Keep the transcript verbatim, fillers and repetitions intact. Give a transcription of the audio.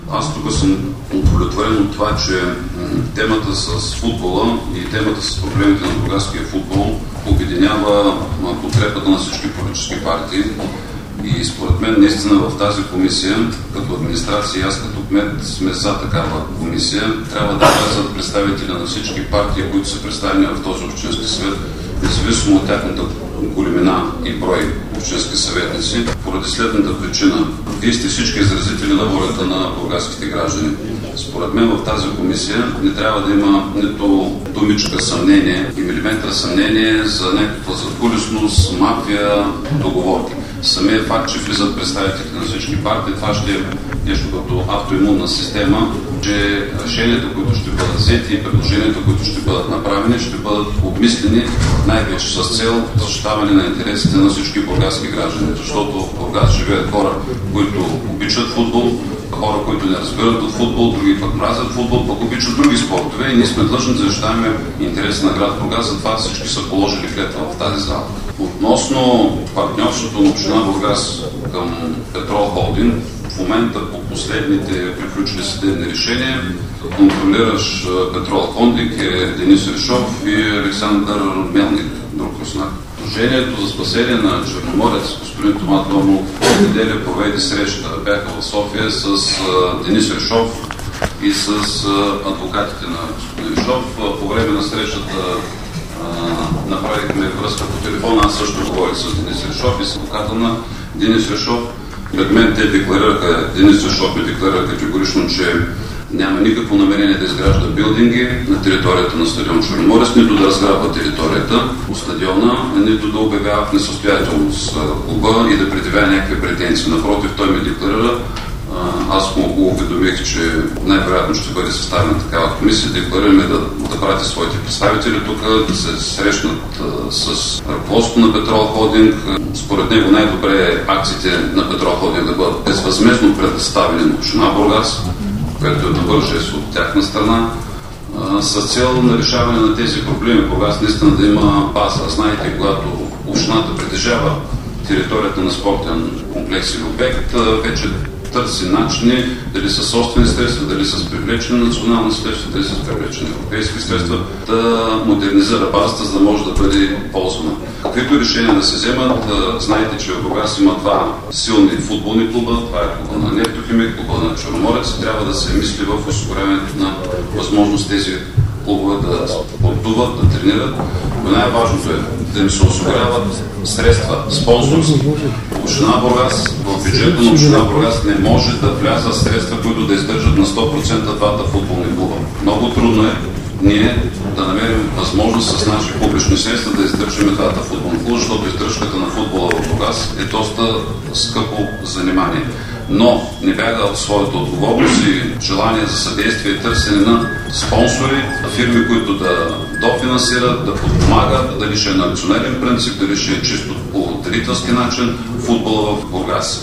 Аз тук съм удовлетворен от това, че темата с футбола и темата с проблемите на бургаския футбол обединява подкрепата на всички политически партии. И според мен наистина в тази комисия, като администрация, аз като кмет сме за такава комисия, трябва да влязат представители на всички партии, които са представени в този общински съвет, независимо от тяхната големина и брой общински съветници, поради следната причина. Вие сте всички изразители на волята на бургаските граждани. Според мен в тази комисия не трябва да има нито думичка съмнение и милиметра съмнение за някаква задкулисност, мафия, договорки. Самият факт, че влизат представителите на всички партии, това ще е нещо като автоимунна система, че решенията, които ще бъдат взети и предложенията, които ще бъдат направени, ще бъдат обмислени най-вече с цел защитаване на интересите на всички бургаски граждани. Защото в Бургас живеят хора, които обичат футбол, хора, които не разбират от футбол, други пък мразят футбол, пък обичат други спортове и ние сме длъжни да защитаваме интереси на град Бургас, затова всички са положили клетва в тази зала. Относно партньорството на община Бургас към Петрол Холдинг, в момента по последните приключили съдебни решения контролиращ Петрол Холдинг е Денис Решов и Александър Мелник, друг руснак. Движението за спасение на Черноморец, господин Тома Томов, в неделя проведе среща. Бяха в София с Денис Решов и с адвокатите на господин Решов. По време на срещата направихме връзка по телефона. Аз също говорих с Денис Решов и с адвоката на Денис Решов. Пред мен те декларираха, Денис Решов ми декларира категорично, че няма никакво намерение да изгражда билдинги на територията на стадион Черноморец, нито да разграбва територията по стадиона, нито да обявява в несъстоятелност клуба и да предявява някакви претенции. Напротив, той ми декларира, аз му го уведомих, че най-вероятно ще бъде съставена такава комисия, декларираме да, да прати своите представители тук, да се срещнат а, с ръководството на Петрол Холдинг. Според него най-добре е акциите на Петрол Холдинг да бъдат безвъзмездно предоставени на община Бургас, което е добър жест от тяхна страна, а, с цел на решаване на тези проблеми. Бургас наистина да има база. Знаете, когато общината притежава територията на спортен комплекс или обект, вече търси начини, дали са собствени средства, дали с привлечени национални средства, дали с привлечени европейски средства, да модернизира базата, за да може да бъде ползвана. Каквито решения да се вземат, знаете, че в Бургас има два силни футболни клуба, това е клуба на Нефтохимик, клуба на Черноморец. Трябва да се мисли в осигуряването на възможност тези клубове да спортуват, да тренират. Но най-важното е да им се осигуряват средства, спонсорски. Община Бургас, в бюджета на община Бургас не може да влязат средства, които да издържат на сто процента двата футболни клуба. Много трудно е ние да намерим възможност с наши публични средства да издържаме двата футболни клуба, защото издръжката на футбола в Бургас е доста скъпо занимание. Но не бяга от своята отговорност и желание за съдействие и търсене на спонсори, фирми, които да дофинансират, да подпомагат, дали ще е на акционерен принцип, дали ще е чисто по дарителски начин футбола в Бургас.